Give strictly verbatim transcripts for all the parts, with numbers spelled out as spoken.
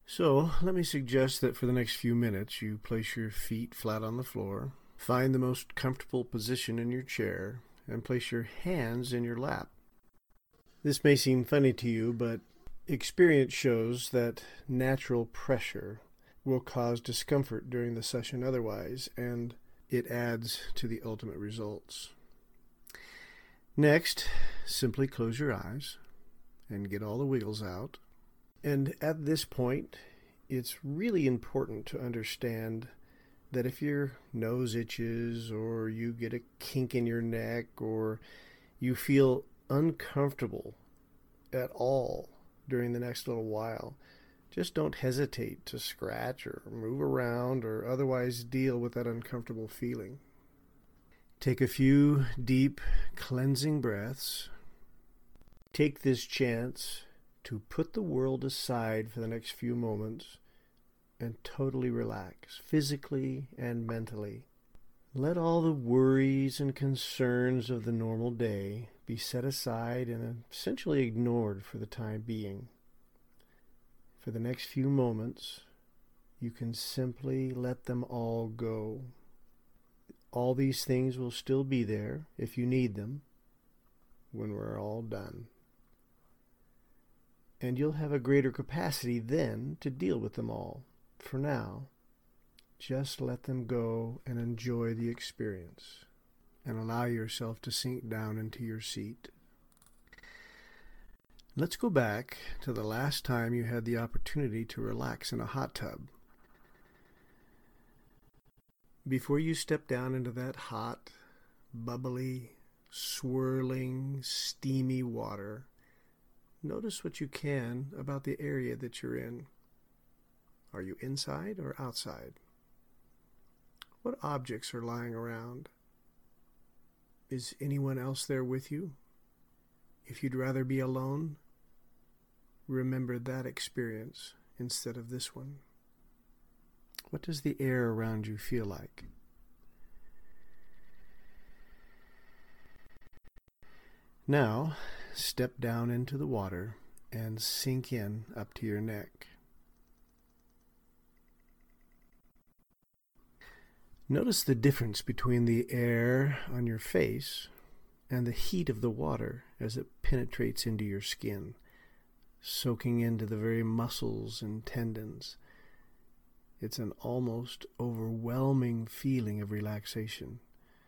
So let me suggest that for the next few minutes you place your feet flat on the floor, find the most comfortable position in your chair, and place your hands in your lap. This may seem funny to you, but experience shows that natural pressure will cause discomfort during the session otherwise, and it adds to the ultimate results. Next, simply close your eyes and get all the wiggles out. And at this point, it's really important to understand that if your nose itches or you get a kink in your neck or you feel uncomfortable at all during the next little while, just don't hesitate to scratch or move around or otherwise deal with that uncomfortable feeling. Take a few deep, cleansing breaths. Take this chance to put the world aside for the next few moments and totally relax, physically and mentally. Let all the worries and concerns of the normal day be set aside and essentially ignored for the time being. For the next few moments, you can simply let them all go. All these things will still be there if you need them when we're all done. And you'll have a greater capacity then to deal with them all. For now, just let them go and enjoy the experience and allow yourself to sink down into your seat. Let's go back to the last time you had the opportunity to relax in a hot tub. Before you step down into that hot, bubbly, swirling, steamy water, notice what you can about the area that you're in. Are you inside or outside? What objects are lying around? Is anyone else there with you? If you'd rather be alone, remember that experience instead of this one. What does the air around you feel like? Now, step down into the water and sink in up to your neck. Notice the difference between the air on your face and the heat of the water as it penetrates into your skin, soaking into the very muscles and tendons. It's an almost overwhelming feeling of relaxation.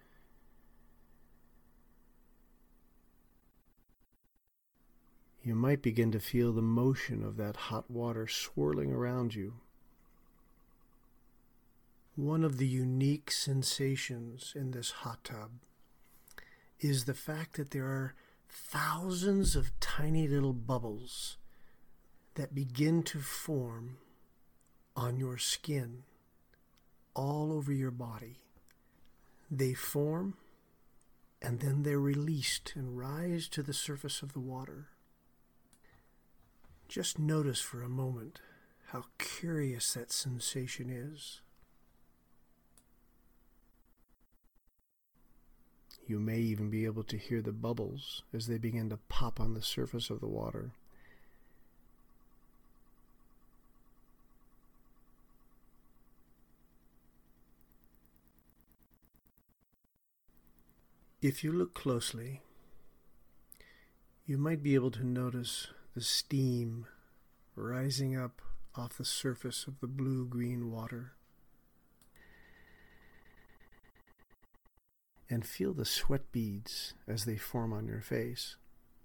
You might begin to feel the motion of that hot water swirling around you. One of the unique sensations in this hot tub is the fact that there are thousands of tiny little bubbles that begin to form on your skin, all over your body. They form, and then they're released and rise to the surface of the water. Just notice for a moment how curious that sensation is. You may even be able to hear the bubbles as they begin to pop on the surface of the water. If you look closely, you might be able to notice the steam rising up off the surface of the blue-green water. And feel the sweat beads as they form on your face.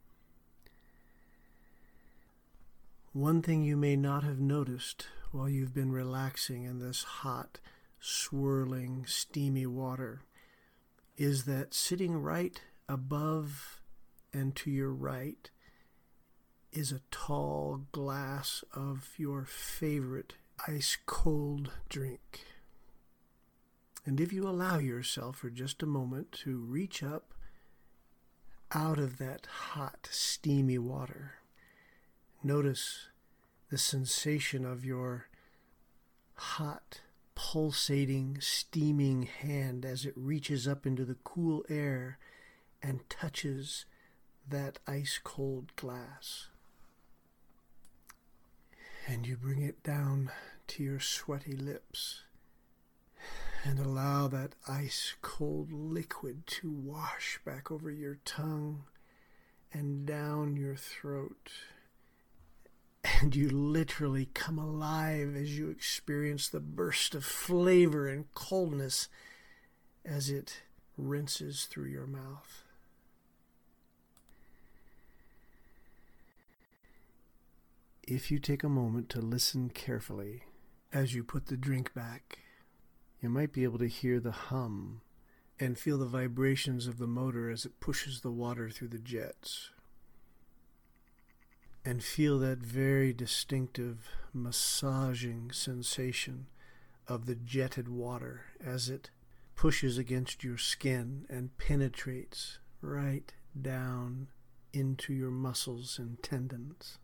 One thing you may not have noticed while you've been relaxing in this hot, swirling, steamy water is that sitting right above and to your right is a tall glass of your favorite ice-cold drink. And if you allow yourself for just a moment to reach up out of that hot, steamy water, notice the sensation of your hot, pulsating, steaming hand as it reaches up into the cool air and touches that ice-cold glass. And you bring it down to your sweaty lips and allow that ice-cold liquid to wash back over your tongue and down your throat. And you literally come alive as you experience the burst of flavor and coldness as it rinses through your mouth. If you take a moment to listen carefully as you put the drink back, you might be able to hear the hum and feel the vibrations of the motor as it pushes the water through the jets. And feel that very distinctive massaging sensation of the jetted water as it pushes against your skin and penetrates right down into your muscles and tendons.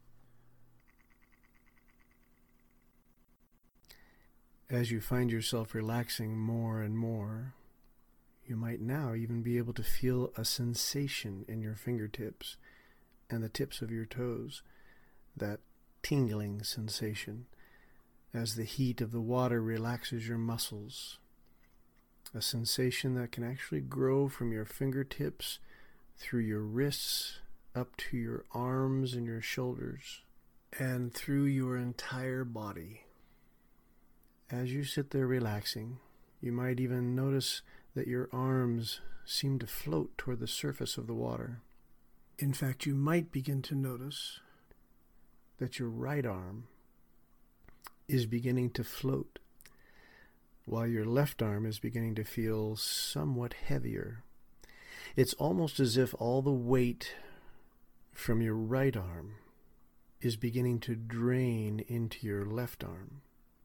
As you find yourself relaxing more and more, you might now even be able to feel a sensation in your fingertips and the tips of your toes, that tingling sensation as the heat of the water relaxes your muscles, a sensation that can actually grow from your fingertips through your wrists up to your arms and your shoulders and through your entire body. As you sit there relaxing, you might even notice that your arms seem to float toward the surface of the water. In fact, you might begin to notice that your right arm is beginning to float, while your left arm is beginning to feel somewhat heavier. It's almost as if all the weight from your right arm is beginning to drain into your left arm.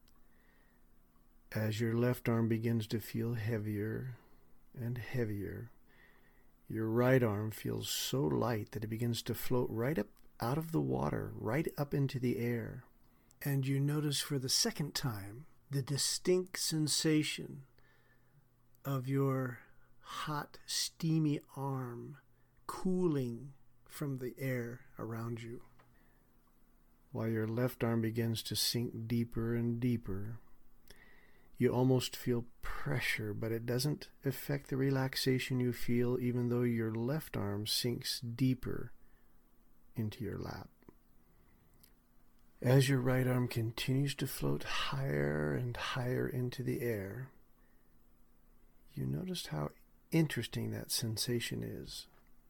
As your left arm begins to feel heavier and heavier, your right arm feels so light that it begins to float right up out of the water, right up into the air. And you notice for the second time the distinct sensation of your hot, steamy arm cooling from the air around you, while your left arm begins to sink deeper and deeper. You almost feel pressure, but it doesn't affect the relaxation you feel even though your left arm sinks deeper into your lap. As your right arm continues to float higher and higher into the air, you notice how interesting that sensation is.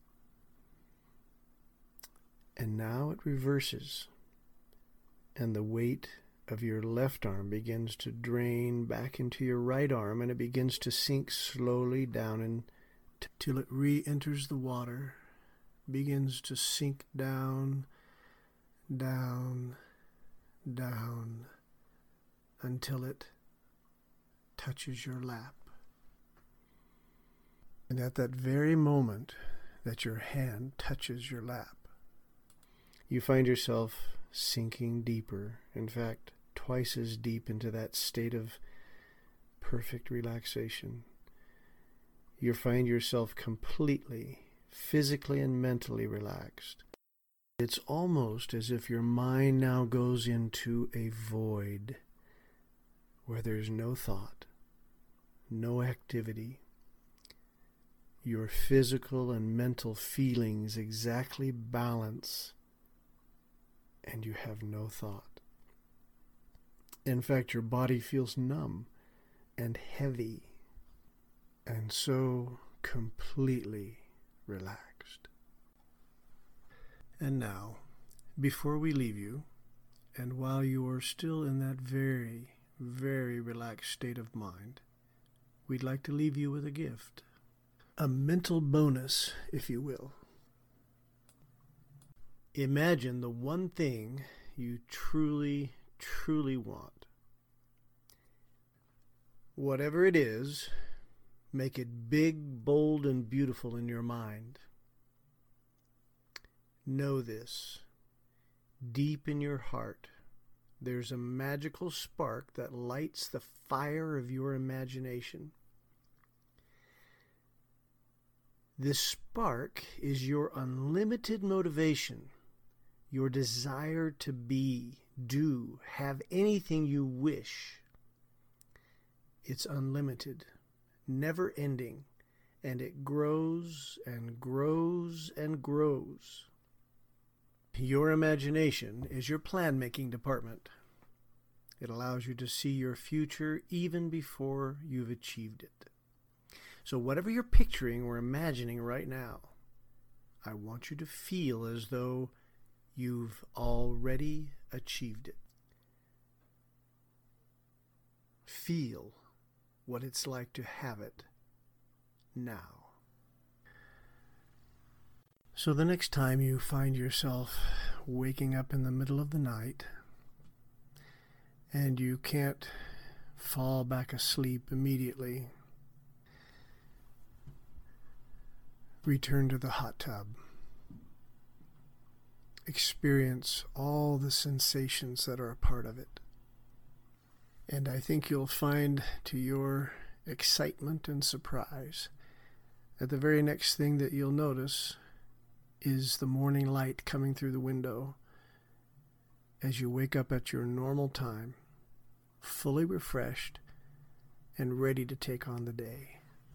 And now it reverses, and the weight of your left arm begins to drain back into your right arm, and it begins to sink slowly down until it re-enters the water, begins to sink down, down, down, until it touches your lap. And at that very moment that your hand touches your lap, you find yourself sinking deeper, in fact, twice as deep into that state of perfect relaxation. You find yourself completely, physically and mentally relaxed. It's almost as if your mind now goes into a void where there's no thought, no activity. Your physical and mental feelings exactly balance, and you have no thought. In fact, your body feels numb and heavy, and so completely relaxed. And now, before we leave you, and while you are still in that very, very relaxed state of mind, we'd like to leave you with a gift. A mental bonus, if you will. Imagine the one thing you truly, truly want. Whatever it is, make it big, bold, and beautiful in your mind. Know this. Deep in your heart, there's a magical spark that lights the fire of your imagination. This spark is your unlimited motivation, your desire to be, do, have anything you wish. It's unlimited, never ending, and it grows and grows and grows. Your imagination is your plan-making department. It allows you to see your future even before you've achieved it. So whatever you're picturing or imagining right now, I want you to feel as though you've already achieved it. Feel what it's like to have it now. So the next time you find yourself waking up in the middle of the night and you can't fall back asleep immediately, return to the hot tub. Experience all the sensations that are a part of it. And I think you'll find, to your excitement and surprise, that the very next thing that you'll notice is the morning light coming through the window as you wake up at your normal time, fully refreshed and ready to take on the day.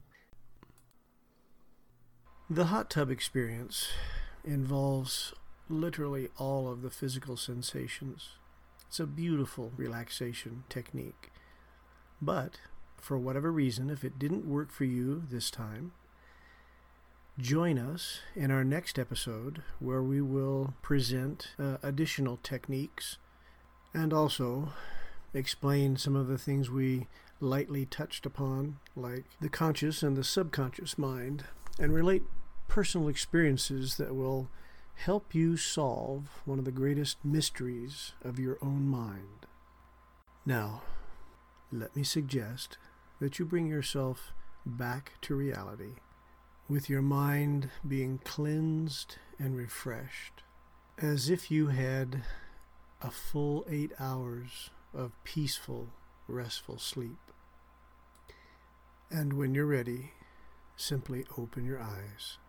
The hot tub experience involves literally all of the physical sensations. It's a beautiful relaxation technique. But, for whatever reason, if it didn't work for you this time, join us in our next episode where we will present uh, additional techniques and also explain some of the things we lightly touched upon, like the conscious and the subconscious mind, and relate personal experiences that will help you solve one of the greatest mysteries of your own mind. Now, let me suggest that you bring yourself back to reality, with your mind being cleansed and refreshed, as if you had a full eight hours of peaceful, restful sleep. And when you're ready, simply open your eyes.